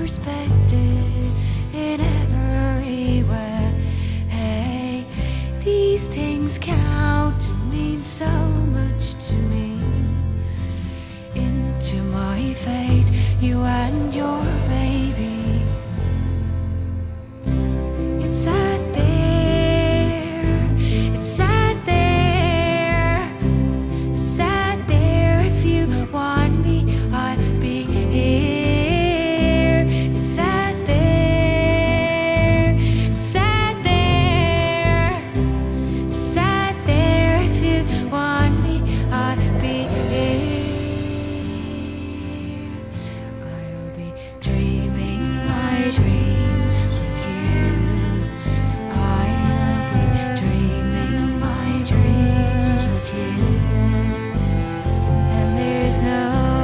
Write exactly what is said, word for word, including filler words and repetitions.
perspective in every way. Hey, these things count and mean so much to me. Into my fate, you and your baby. It's out there, it's out there, it's out there. If you want me, I'll be here. It's out there, it's out there, it's out there. If you want me, I'll be here. I'll be dreaming my dreams with you. I'll be dreaming my dreams with you. And there's no